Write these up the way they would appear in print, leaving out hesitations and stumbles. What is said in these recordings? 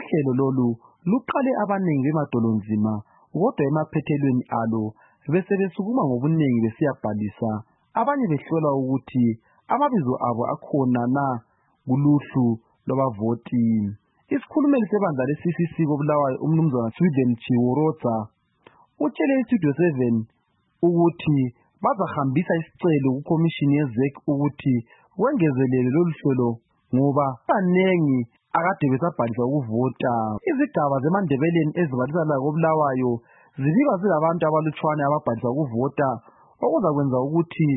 Uhlelo lolu luqale abanengi bemadolonzima kodwa emaphethelweni alo bese besukuma ngobuningi besiyabhalisa, abanye behlolwa ukuthi amabizo abo akhona na kuluhlu lwabavoti. Isikhulumeli sebandla le-CCC koBulawayo umnumzana Sweden Chiwurodza utshele iStudio 7 ukuthi bazahambisa isicelo kuKhomishini yeZEC ukuthi kwengezelele lolu hlelo ngoba banengi akade besabhalisa ukuvota. Izigaba zeMandebeleni ezibalisa la koBulawayo zibika zilabantu abalutshwane ababhalisa ukuvota, okuzakwenza ukuthi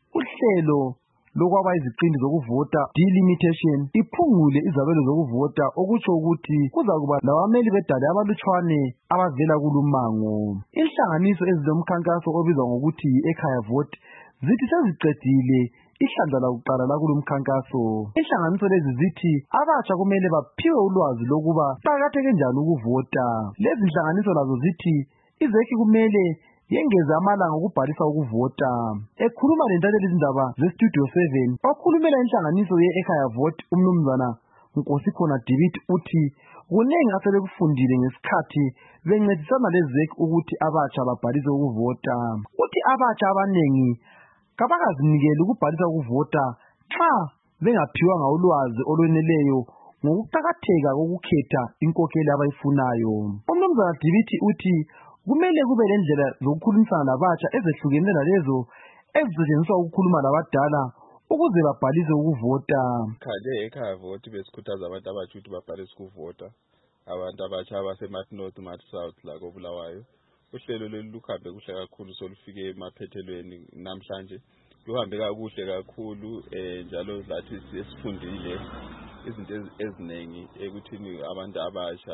uhlelo lokwaba iziqindi zokuvota delimitation iphungule izabelo zokuvota, okutsho ukuthi kuzakuba labameli bedale abalutshwane abavela kulumango. Inhlanganiso ezilomkhankaso obizwa ngokuthi yi-Ekhaya Vote zithi seziqedile ihlandla lakuqala lakulomkhankaso. Inhlanganiso lezi zithi abatsha kumele baphiwe ulwazi lokuba kuqakatheke njani ukuvota. Lezi inhlanganiso lazo zithi iZEC kumele yengeze amalanga okubhalisa ukuvota. Ekhuluma lentatheli izindaba zeStudio 7, okhulumela inhlanganiso ye-Ekhaya Vote umnumzana Nkosikhona David uthi kunengi asebekufundile ngesikhathi bencedisana leZEC ukuthi abatsha babhalise ukuvota. Uthi abatsha abanengi kabakazinikeli ukubhalisa ukuvota xa bengaphiwanga ulwazi olweneleyo ngokuqakatheka kokukhetha inkokheli abayifunayo. Umnumzana David uthi kumele kube lendlela zokukhulumisana labatsha ezehlukenele nalezo ezisetshenziswa ukukhuluma labadala ukuze babhalise ukuvota. Ekhaya Vote besikhuthaza abantu abatsha ukuthi babhalise ukuvota, abantu abatsha abase-Mart North, Mart South la koBulawayo. Uhlelo lolu luhambe kuhle kakhulu solufike emaphethelweni namhlanje. Luhambe kakuhle kakhulu njalo lathi sesifundile izinto eziningi ekuthini abantu abasha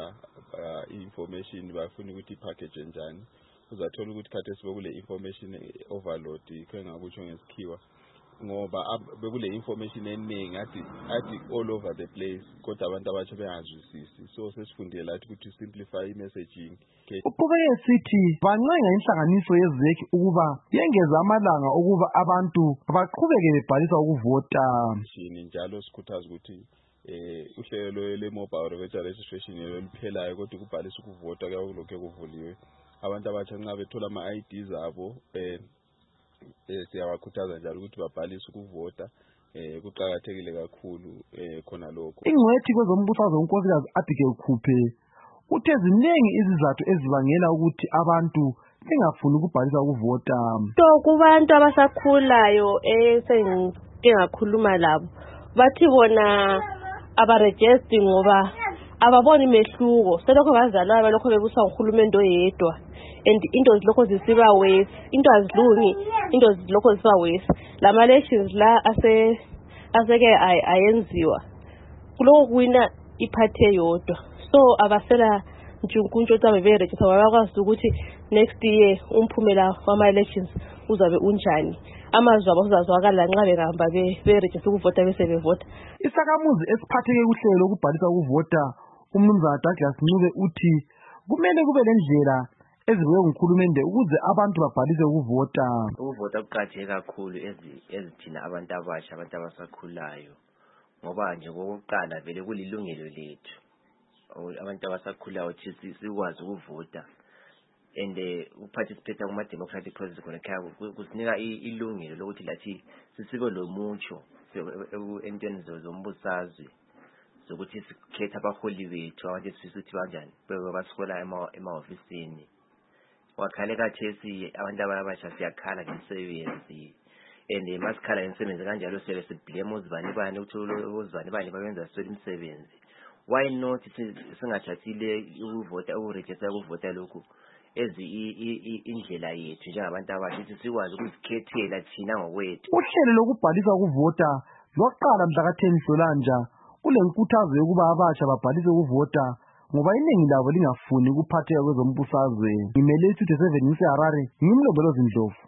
information bafuna ukuthi ipackage njani. Uzathola ukuthi khathesi bekule information overload ikho engakutsho ngesikhiwa ngoba bekule information eningi athi all over the place kodwa abantu abatsha bengazwisisi. So sesifundile lathi ukuthi simplify messaging. Uqhubeke sithi bancenga inhlanganiso yeZEC ukuba yengeza amalanga ukuba abantu baqhubeke bebhalisa ukuvota. Njalo sikhuthaza ukuthi uhlelo le-mobile voter registration liphelayo kodwa ukubhalisa ukuvota kulokhu kuvuliwe. Abantu abatsha nxa bethola ama-IDs abo siyabakhuthaza njalo ukuthi babhalise ukuvota. Kuqakathekile kakhulu khona lokho. Ingcwethi kwezombusazwe uNkosikazi Abigail Khuphe uthe ziningi izizathu ezibangela ukuthi abantu bengafuni ukubhalisa ukuvota. Kubantu abasakhulayo engakhuluma labo bathi bona abarejesti ngoba ababoni mehluko, selokho bazalwa balokho bebuswa nguhulumende oyedwa and into zilokho zisiba worse, into azilungi, into zilokho zisiba worse. Lama elections la aseke ayenziwa kuloko kuwina iphathi eyodwa, so abasela ntshukuntsho tsabe beregister babakwazi ukuthi next year umphumela wama-elections uzabe unjani. Amazwi abo uzazwakala nxa behamba beregister ukuvota bese bevota. Isakamuzi esiphatheke kuhlelo lokubhalisa ukuvota umnumzana Douglas Ncube uthi kumele kube lendlela ezibekwe nguhulumende ukuze abantu babhalise ukuvota. Ukuvota kuqakatheke kakhulu ezithina abantu abasha, abantu abasakhulayo, ngoba nje kokuqala vele kulilungelo lethu abantu abasakhulayo ukuthi sikwazi ukuvota and uparticipate kuma-democratic process khona ekhaya kusinika ilungelo lokuthi lathi sisibe lomutsho entweni zombusazwe zokuthi sikhetha abaholi bethu abantu esifisa ukuthi banjani basihola emahofisini. Wakhale kathesi abantu abasha siyakhala ngemisebenzi and masikhala ngemisebenzi kanjalo siyabe siblame uzibani ukuthi uzibani babenza siswele imisebenzi. Why not singathathile ukuvota ukuregister ukuvota lokhu indlela yethu njengabantu abasha ukuthi sikwazi ukuzikhethela thina ngokwethu. Uhlelo lokubhalisa ukuvota lwaqala mhla ka-10 Nhlolanja kule nkuthazo yokuba abasha babhalise ukuvota ngoba iningi labo lingafuni ukuphatheka kwezombusazwe. Ngimele iStudio 7 ngiseHarare, ngimlondolozi Ndlovu.